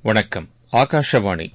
வணக்கம். ஆகாஷவாணி.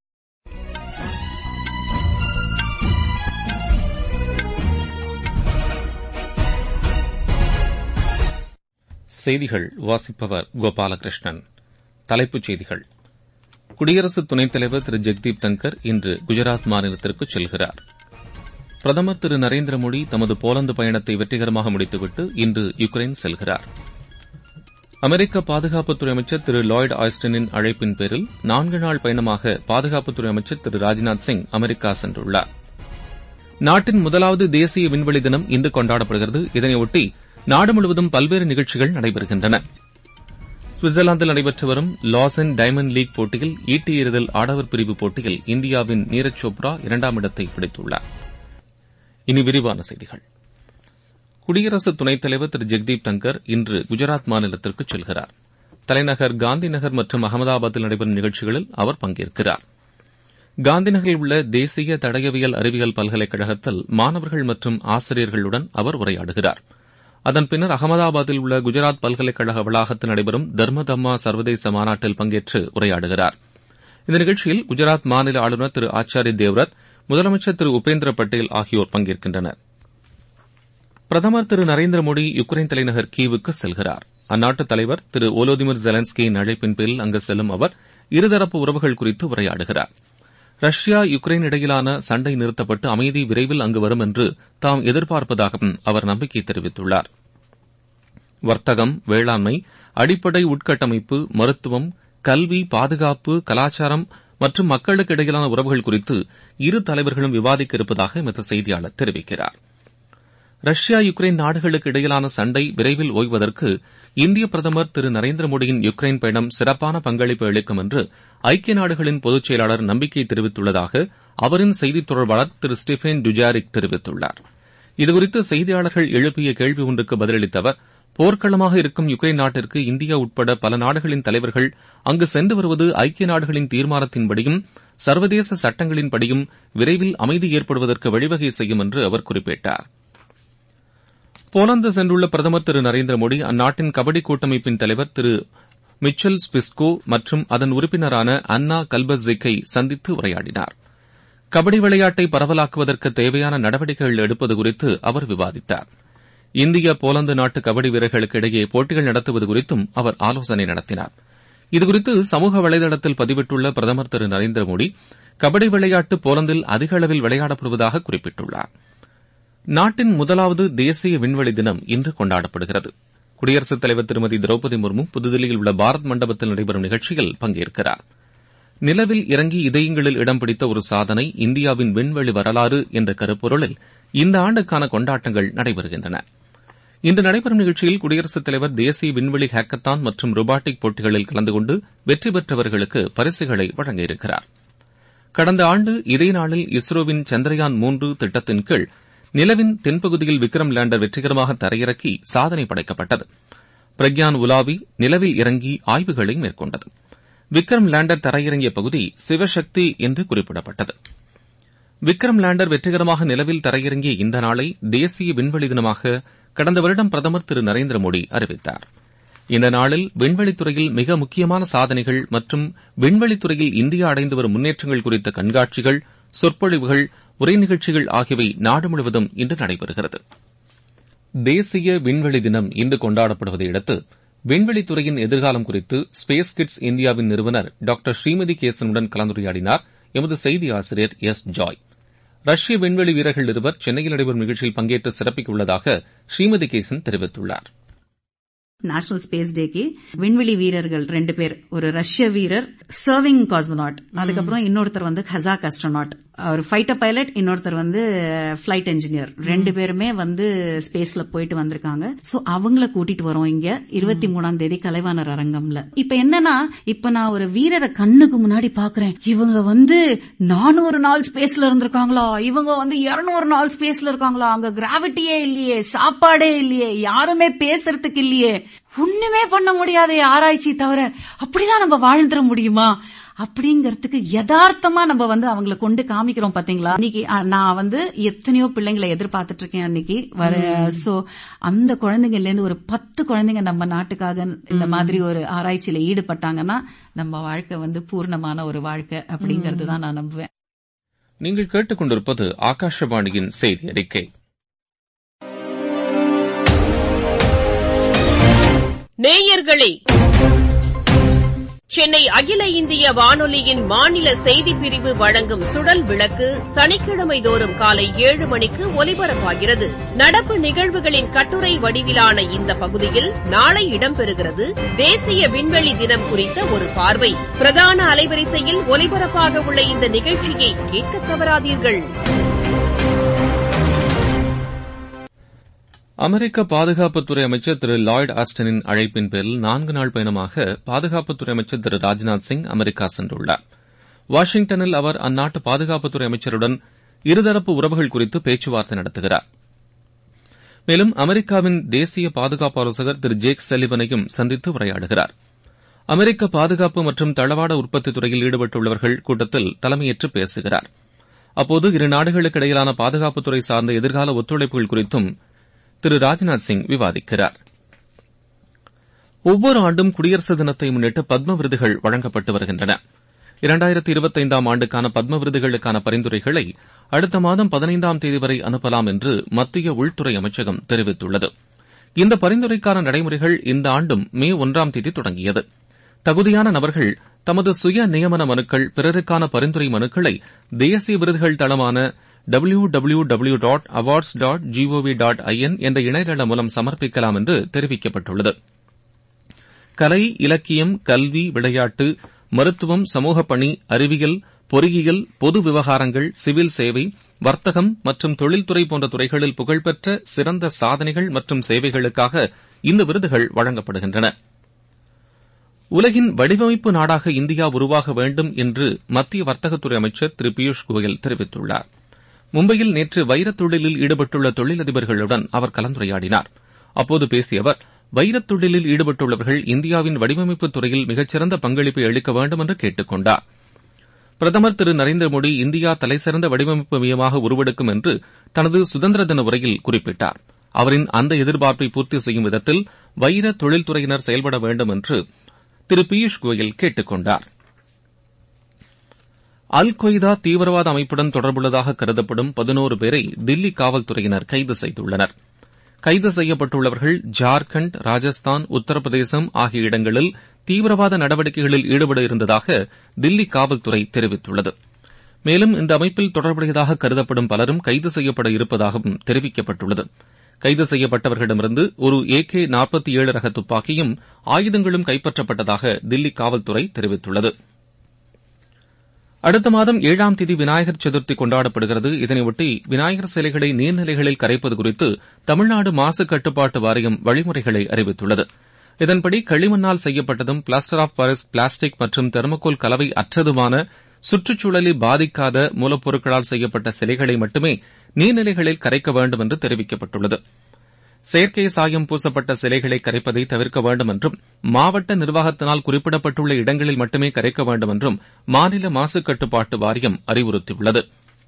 செய்திகள் வாசிப்பவர் கோபாலகிருஷ்ணன். தலைப்புச் செய்திகள். குடியரசு துணைத் தலைவர் திரு ஜெக்தீப் தங்கர் இன்று குஜராத் மாநிலத்திற்கு செல்கிறார். பிரதமர் திரு நரேந்திர மோடி தமது போலந்து பயணத்தை வெற்றிகரமாக முடித்துவிட்டு இன்று யுக்ரைன் செல்கிறார். அமெரிக்க பாதுகாப்புத்துறை அமைச்சர் திரு லாய்டு ஆஸ்டினின் அழைப்பின் பேரில் 4 நாள் பயணமாக பாதுகாப்புத்துறை அமைச்சர் திரு ராஜ்நாத் சிங் அமெரிக்கா சென்றுள்ளார். நாட்டின் முதலாவது தேசிய விண்வெளி தினம் இன்று கொண்டாடப்படுகிறது. இதனையொட்டி நாடு முழுவதும் பல்வேறு நிகழ்ச்சிகள் நடைபெறுகின்றன. சுவிட்சர்லாந்தில் நடைபெற்று வரும் லாசன் டைமண்ட் லீக் போட்டியில் ஈட்டி எறிதல் ஆடவர் பிரிவு போட்டியில் இந்தியாவின் நீரஜ் சோப்ரா 2ஆம் இடத்தை பிடித்துள்ளார். இனி விரிவான செய்திகள். குடியரசு துணைத் தலைவர் திரு ஜெக்தீப் தங்கர் இன்று குஜராத் மாநிலத்திற்கு செல்கிறார். தலைநகர் காந்தி நகர் மற்றும் அகமதாபாத்தில் நடைபெறும் நிகழ்ச்சிகளில் அவர் பங்கேற்கிறார். காந்தி நகரில் உள்ள தேசிய தடயவியல் அறிவியல் பல்கலைக்கழகத்தில் மாணவர்கள் மற்றும் ஆசிரியர்களுடன் அவர் உரையாடுகிறார். அதன் பின்னர் அகமதாபாத்தில் உள்ள குஜராத் பல்கலைக்கழக வளாகத்தில் நடைபெறும் தர்மதம்மா சர்வதேச மாநாட்டில் பங்கேற்று உரையாடுகிறார். இந்த நிகழ்ச்சியில் குஜராத் மாநில ஆளுநர் திரு ஆச்சாரிய தேவ்ரத், முதலமைச்சர் திரு உபேந்திர பட்டேல் ஆகியோர் பங்கேற்கின்றனர். பிரதமர் திரு நரேந்திர மோடி யுக்ரைன் தலைநகர் கீவுக்கு செல்கிறார். அந்நாட்டு தலைவர் திரு வோலோதிமிர் ஜெலன்ஸ்கியின் அழைப்பின் பேரில் அங்கு செல்லும் அவர் இருதரப்பு உறவுகள் குறித்து உரையாடுகிறார். ரஷ்யா யுக்ரைன் இடையிலான சண்டை நிறுத்தப்பட்டு அமைதி விரைவில் அங்கு வரும் என்று தாம் எதிர்பார்ப்பதாகவும் அவர் நம்பிக்கை தெரிவித்துள்ளார். வர்த்தகம், வேளாண்மை, அடிப்படை உட்கட்டமைப்பு, மருத்துவம், கல்வி, பாதுகாப்பு, கலாச்சாரம் மற்றும் மக்களுக்கு இடையிலான உறவுகள் குறித்து இரு தலைவர்களும் விவாதிக்க இருப்பதாக எமது செய்தியாளர் தெரிவிக்கிறார். ரஷ்யா யுக்ரைன் நாடுகளுக்கு இடையிலான சண்டை விரைவில் ஓய்வதற்கு இந்திய பிரதமர் திரு நரேந்திர மோடியின் யுக்ரைன் பயணம் சிறப்பான பங்களிப்பு அளிக்கும் என்று ஐக்கிய நாடுகளின் பொதுச் செயலாளர் நம்பிக்கை தெரிவித்துள்ளதாக அவரின் செய்தித் தொடர்பாளர் திரு ஸ்டெஃபேன் டுஜாரிக் தெரிவித்துள்ளார். இதுகுறித்து செய்தியாளர்கள் எழுப்பிய கேள்வி ஒன்றுக்கு பதிலளித்த அவர், போர்க்களமாக இருக்கும் யுக்ரைன் நாட்டிற்கு இந்தியா உட்பட பல நாடுகளின் தலைவர்கள் அங்கு சென்று வருவது ஐக்கிய நாடுகளின் தீர்மானத்தின்படியும் சர்வதேச சட்டங்களின்படியும் விரைவில் அமைதி ஏற்படுவதற்கு வழிவகை செய்யும் என்று அவர் குறிப்பிட்டார். போலந்து சென்றுள்ள பிரதமர் திரு நரேந்திர மோடி அந்நாட்டின் கபடி கூட்டமைப்பின் தலைவர் திரு மிச்சல் ஸ்பிஸ்கோ மற்றும் அதன் உறுப்பினரான அன்னா கல்பஸ்ஸிக்கை சந்தித்து உரையாடினார். கபடி விளையாட்டை பரவலாக்குவதற்கு தேவையான நடவடிக்கைகள் எடுப்பது குறித்து அவர் விவாதித்தார். இந்திய போலந்து நாட்டு கபடி வீரர்களுக்கு இடையே போட்டிகள் நடத்துவது குறித்தும் அவர் ஆலோசனை நடத்தினார். இதுகுறித்து சமூக வலைதளத்தில் பதிவிட்டுள்ள பிரதமர் திரு நரேந்திர மோடி, கபடி விளையாட்டு போலந்தில் அதிக அளவில் விளையாடப்படுவதாக குறிப்பிட்டுள்ளார். நாட்டின் முதலாவது தேசிய விண்வெளி தினம் இன்று கொண்டாடப்படுகிறது. குடியரசுத் தலைவர் திருமதி திரௌபதி முர்மு புதுதில்லியில் உள்ள பாரத் மண்டபத்தில் நடைபெறும் நிகழ்ச்சியில் பங்கேற்கிறார். நிலவில் இறங்கி இதயங்களில் இடம் பிடித்த ஒரு சாதனை இந்தியாவின் விண்வெளி வரலாறு என்ற கருப்பொருளில் இந்த ஆண்டுக்கான கொண்டாட்டங்கள் நடைபெறுகின்றன. இன்று நடைபெறும் நிகழ்ச்சியில் குடியரசுத் தலைவர் தேசிய விண்வெளி ஹேக்கத்தான் மற்றும் ரோபாட்டிக் போட்டிகளில் கலந்து கொண்டு வெற்றி பெற்றவர்களுக்கு பரிசுகளை வழங்க இருக்கிறார். கடந்த ஆண்டு இதே நாளில் இஸ்ரோவின் சந்திரயான் 3 திட்டத்தின் கீழ் நிலவின் தென்பகுதியில் விக்ரம் லேண்டர் வெற்றிகரமாக தரையிறக்கி சாதனை படைக்கப்பட்டது. பிரக்யான் உலாவி நிலவில் இறங்கி ஆய்வுகளை மேற்கொண்டது. விக்ரம் லேண்டர் தரையிறங்கிய பகுதி சிவசக்தி என்று குறிப்பிடப்பட்டது. விக்ரம் லேண்டர் வெற்றிகரமாக நிலவில் தரையிறங்கிய இந்த நாளை தேசிய விண்வெளி தினமாக கடந்த வருடம் பிரதமர் திரு நரேந்திர மோடி அறிவித்தார். இந்த நாளில் விண்வெளித்துறையில் மிக முக்கியமான சாதனைகள் மற்றும் விண்வெளித்துறையில் இந்தியா அடைந்து வரும் முன்னேற்றங்கள் குறித்த கண்காட்சிகள், சொற்பொழிவுகள், உரை நிகழ்ச்சிகள் ஆகியவை நாடு முழுவதும் இன்று நடைபெறுகிறது. தேசிய விண்வெளி தினம் இன்று கொண்டாடப்படுவதை அடுத்து விண்வெளித்துறையின் எதிர்காலம் குறித்து ஸ்பேஸ் கிட்ஸ் இந்தியாவின் நிறுவனர் டாக்டர் ஸ்ரீமதி கேசனுடன் கலந்துரையாடினார் எமது செய்தி ஆசிரியர் எஸ் ஜாய். ரஷ்ய விண்வெளி வீரர்கள் இருவர் சென்னையில் நடைபெறும் நிகழ்ச்சியில் பங்கேற்று சிறப்பிக்க உள்ளதாக ஸ்ரீமதி கேசன் தெரிவித்துள்ளார். நேஷனல் ஸ்பேஸ் டேக்கு விண்வெளி வீரர்கள் 2 பேர், ஒரு ரஷ்ய வீரர் சர்விங் காஸ்மோனாட், அதுக்கப்புறம் இன்னொருத்தர் வந்து கசாக் ஆஸ்ட்ரோனாட், ஒரு ஃபைட்டர் பைலட், இன்னொருத்தர் வந்து பிளைட் என்ஜினியர். 2 பேருமே வந்து ஸ்பேஸ்ல போயிட்டு வந்திருக்காங்க. சோ அவங்கள கூட்டிட்டு வரோம் இங்க 23ஆம் தேதி கலைவாணர் அரங்கம்ல. இப்ப என்னன்னா, இப்ப நான் ஒரு வீரரை கண்ணுக்கு முன்னாடி பாக்குறேன். இவங்க வந்து 400 நாள் ஸ்பேஸ்ல இருந்திருக்காங்களா, இவங்க வந்து 200 நாள் ஸ்பேஸ்ல இருக்காங்களா, அங்க கிராவிட்டியே இல்லையே, சாப்பாடே இல்லையே, யாருமே பேசுறதுக்கு இல்லையே, ஒண்ணுமே பண்ண முடியாத ஆராய்ச்சி தவிர அப்படிதான் நம்ம வாழ்ந்துட முடியுமா அப்படிங்கறதுக்கு யதார்த்தமா நம்ம வந்து அவங்களை கொண்டு காமிக்கிறோம். பாத்தீங்களா, இன்னைக்கு நான் வந்து எத்தனையோ பிள்ளைங்களை எதிர்பார்த்துட்டு இருக்கேன் அன்னைக்கு வர. சோ அந்த குழந்தைங்கள்ல இருந்து ஒரு 10 குழந்தைங்க நம்ம நாட்டுக்காக இந்த மாதிரி ஒரு ஆராய்ச்சியில ஈடுபட்டாங்கன்னா நம்ம வாழ்க்கை பூர்ணமான ஒரு வாழ்க்கை அப்படிங்கறது தான் நான் நம்புவேன். நீங்கள் கேட்டுக்கொண்டிருப்பது ஆகாஷவாணியின் செய்தி அறிக்கை. நேயர்களே, சென்னை அகில இந்திய வானொலியின் மாநில செய்திப் பிரிவு வழங்கும் சுடல் விளக்கு சனிக்கிழமை தோறும் காலை 7 மணிக்கு ஒலிபரப்பாகிறது. நடப்பு நிகழ்வுகளின் கட்டுரை வடிவிலான இந்த பகுதியில் நாளை இடம்பெறுகிறது தேசிய விண்வெளி தினம் குறித்த ஒரு பார்வை. பிரதான அலைவரிசையில் ஒலிபரப்பாக உள்ள இந்த நிகழ்ச்சியை கேட்க தவறாதீர்கள். அமெரிக்க பாதுகாப்புத்துறை அமைச்சர் திரு லாய்டு ஆஸ்டனின் அழைப்பின் பேரில் 4 நாள் பயணமாக பாதுகாப்புத்துறை அமைச்சர் திரு ராஜ்நாத் சிங் அமெரிக்கா சென்றுள்ளார். வாஷிங்டனில் அவர் அந்நாட்டு பாதுகாப்புத்துறை அமைச்சருடன் இருதரப்பு உறவுகள் குறித்து பேச்சுவார்த்தை நடத்துகிறார். மேலும் அமெரிக்காவின் தேசிய பாதுகாப்பு ஆலோசகர் திரு ஜேக் சல்லிவனையும் சந்தித்து உரையாடுகிறார். அமெரிக்க பாதுகாப்பு மற்றும் தளவாட உற்பத்தி துறையில் ஈடுபட்டுள்ளவர்கள் கூட்டத்தில் தலைமையேற்று பேசுகிறார். அப்போது இரு நாடுகளுக்கு இடையிலான பாதுகாப்புத்துறை சார்ந்த எதிர்கால ஒத்துழைப்புகள் குறித்தும் திரு ராஜ்நாத் சிங் விவாதிக்கிறார். ஒவ்வொரு ஆண்டும் குடியரசு தினத்தை முன்னிட்டு பத்ம விருதுகள் வழங்கப்பட்டு வருகின்றன. 2025 ஆண்டுக்கான பத்ம விருதுகளுக்கான பரிந்துரைகளை அடுத்த மாதம் 15ஆம் தேதி வரை அனுப்பலாம் என்று மத்திய உள்துறை அமைச்சகம் தெரிவித்துள்ளது. இந்த பரிந்துரைக்கான நடைமுறைகள் இந்த ஆண்டும் மே 1ஆம் தேதி தொடங்கியது. தகுதியான நபர்கள் தமது சுய நியமன மனுக்கள், பிறருக்கான பரிந்துரை மனுக்களை தேசிய விருதுகள் தளமான www.awards.gov.in என்ற இணையதளம் மூலம் சமர்ப்பிக்கலாம் என்று தெரிவிக்கப்பட்டுள்ளது. கலை, இலக்கியம், கல்வி, விளையாட்டு, மருத்துவம், சமூகப் பணி, அறிவியல், பொறியியல், பொது விவகாரங்கள், சிவில் சேவை, வர்த்தகம் மற்றும் தொழில்துறை போன்ற துறைகளில் புகழ்பெற்ற சிறந்த சாதனைகள் மற்றும் சேவைகளுக்காக இந்த விருதுகள் வழங்கப்படுகின்றன. உலகின் வடிவமைப்பு நாடாக இந்தியா உருவாக வேண்டும் என்று மத்திய வர்த்தகத்துறை அமைச்சர் திரு பியூஷ் கோயல் தெரிவித்துள்ளார். மும்பையில் நேற்று வைரத் தொழிலில் ஈடுபட்டுள்ள தொழிலதிபர்களுடன் அவர் கலந்துரையாடினார். அப்போது பேசிய அவர், வைரத் தொழிலில் ஈடுபட்டுள்ளவர்கள் இந்தியாவின் வடிவமைப்புத் துறையில் மிகச்சிறந்த பங்களிப்பை அளிக்க வேண்டும் என்று கேட்டுக் கொண்டார். பிரதமர் திரு நரேந்திர மோடி இந்தியா தலைசிறந்த வடிவமைப்பு மையமாக உருவெடுக்கும் என்று தனது சுதந்திர தின உரையில் குறிப்பிட்டார். அவரின் அந்த எதிர்பார்ப்பை பூர்த்தி செய்யும் விதத்தில் வைர தொழில்துறையினர் செயல்பட வேண்டும் என்று திரு பியூஷ் கோயல் கேட்டுக் கொண்டார். அல் கொய்தா தீவிரவாத அமைப்புடன் தொடர்புள்ளதாக கருதப்படும் 11 பேரை தில்லி காவல்துறையினர் கைது செய்துள்ளனர். கைது செய்யப்பட்டுள்ளவர்கள் ஜார்க்கண்ட், ராஜஸ்தான், உத்தரப்பிரதேசம் ஆகிய இடங்களில் தீவிரவாத நடவடிக்கைகளில் ஈடுபட இருந்ததாக தில்லி காவல்துறை தெரிவித்துள்ளது. மேலும் இந்த அமைப்பில் தொடர்புடையதாக கருதப்படும் பலரும் கைது செய்யப்பட இருப்பதாகவும் தெரிவிக்கப்பட்டுள்ளது. கைது செய்யப்பட்டவர்களிடமிருந்து ஒரு AK-47 ரக துப்பாக்கியும் ஆயுதங்களும் கைப்பற்றப்பட்டதாக தில்லி காவல்துறை தெரிவித்துள்ளது. அடுத்த மாதம் 7ஆம் தேதி விநாயகர் சதுர்த்தி கொண்டாடப்படுகிறது. இதனையொட்டி விநாயகர் சிலைகளை நீர்நிலைகளில் கரைப்பது குறித்து தமிழ்நாடு மாசு கட்டுப்பாட்டு வாரியம் வழிமுறைகளை அறிவித்துள்ளது. இதன்படி களிமண்ணால் செய்யப்பட்டதும் பிளாஸ்டர் ஆஃப் பாரிஸ், பிளாஸ்டிக் மற்றும் தெர்மோகோல் கலவை அற்றதுமான சுற்றுச்சூழலை பாதிக்காத மூலப்பொருட்களால் செய்யப்பட்ட சிலைகளை மட்டுமே நீர்நிலைகளில் கரைக்க வேண்டும் என்று தெரிவிக்கப்பட்டுள்ளது. செயற்கை சாயம் பூசப்பட்ட சிலைகளை கரைப்பதை தவிர்க்க வேண்டும் என்றும் மாவட்ட நிர்வாகத்தினால் குறிப்பிடப்பட்டுள்ள இடங்களில் மட்டுமே கரைக்க வேண்டும் என்றும் மாநில மாசு கட்டுப்பாட்டு வாரியம் அறிவுறுத்தியுள்ளது.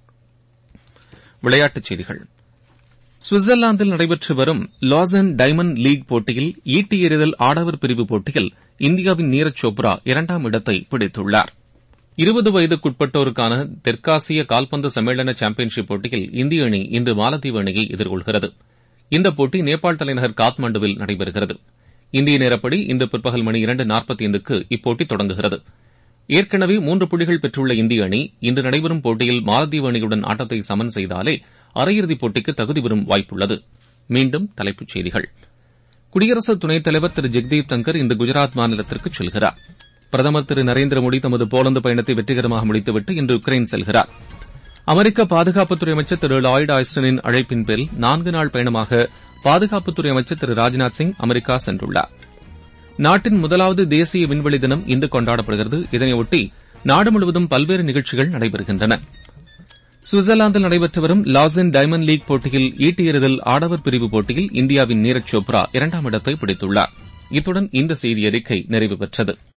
விளையாட்டுச் செய்திகள். சுவிட்சர்லாந்தில் நடைபெற்று வரும் லாசன் டைமண்ட் லீக் போட்டியில் ஈட்டி எறிதல் ஆடவர் பிரிவு போட்டியில் இந்தியாவின் நீரஜ் சோப்ரா 2ஆம் இடத்தை பிடித்துள்ளார். 20 வயதுக்குட்பட்டோருக்கான தெற்காசிய கால்பந்து சம்மேளன சாம்பியன்ஷிப் போட்டியில் இந்திய அணி இன்று மாலத்தீவு அணியை எதிர்கொள்கிறது. இந்த போட்டி நேபாள் தலைநகர் காத்மண்டுவில் நடைபெறுகிறது. இந்திய நேரப்படி இன்று பிற்பகல் மணி 2:45க்கு இப்போட்டி தொடங்குகிறது. ஏற்கனவே 3 புள்ளிகள் பெற்றுள்ள இந்திய அணி இன்று நடைபெறும் போட்டியில் மாலத்தீவு அணியுடன் ஆட்டத்தை சமன் செய்தாலே அரையிறுதிப் போட்டிக்கு தகுதி பெறும் வாய்ப்புள்ளது. மீண்டும் தலைப்புச் செய்திகள். குடியரசு துணைத் தலைவர் திரு ஜெக்தீப் தங்கர் இன்று குஜராத் மாநிலத்திற்கு செல்கிறார். பிரதமர் திரு நரேந்திர மோடி தமது போலந்து பயணத்தை வெற்றிகரமாக முடித்துவிட்டு இன்று உக்ரைன் செல்கிறார். அமெரிக்க பாதுகாப்புத்துறை அமைச்சர் திரு லாய்டு ஆஸ்டனின் அழைப்பின் பேரில் 4 நாள் பயணமாக பாதுகாப்புத்துறை அமைச்சர் திரு ராஜ்நாத் சிங் அமெரிக்கா சென்றுள்ளார். நாட்டின் முதலாவது தேசிய விண்வெளி தினம் இன்று கொண்டாடப்படுகிறது. இதனையொட்டி நாடு முழுவதும் பல்வேறு நிகழ்ச்சிகள் நடைபெறுகின்றன. சுவிட்சர்லாந்தில் நடைபெற்று வரும் லாசன் டைமண்ட் லீக் போட்டியில் ஈட்டி எறிதல் ஆடவர் பிரிவு போட்டியில் இந்தியாவின் நீரஜ் சோப்ரா 2ஆம் இடத்தை பிடித்துள்ளார். இத்துடன் இந்த செய்தியறிக்கை நிறைவு பெற்றது.